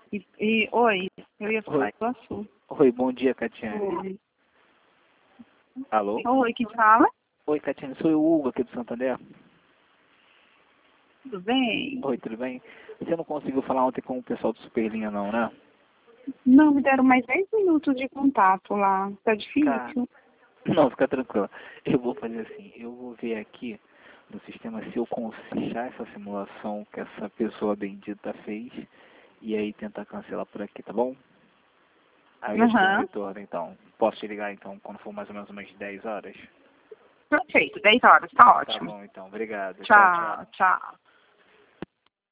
Oi, eu ia falar Oi. do assunto. Oi, bom dia, Catiane. Oi. Alô? Oi, quem fala? Oi, Catiane, sou o Hugo aqui do Santander. Tudo bem? Oi, tudo bem? Você não conseguiu falar ontem com o pessoal do Superlinha não, né? Não, me deram mais 10 minutos de contato lá. Tá Tá. difícil? Não, fica tranquila. Eu vou fazer assim, eu vou ver aqui no sistema se eu consigo achar essa simulação que essa pessoa bendita fez e aí tentar cancelar por aqui, tá bom? Aí eu já te dou um Aham. retorno, então. Posso te ligar, então, quando for mais ou menos umas 10 horas? Perfeito, 10 horas, tá Tá ótimo. bom, então. Obrigado. Tchau, tchau. Tchau, tchau.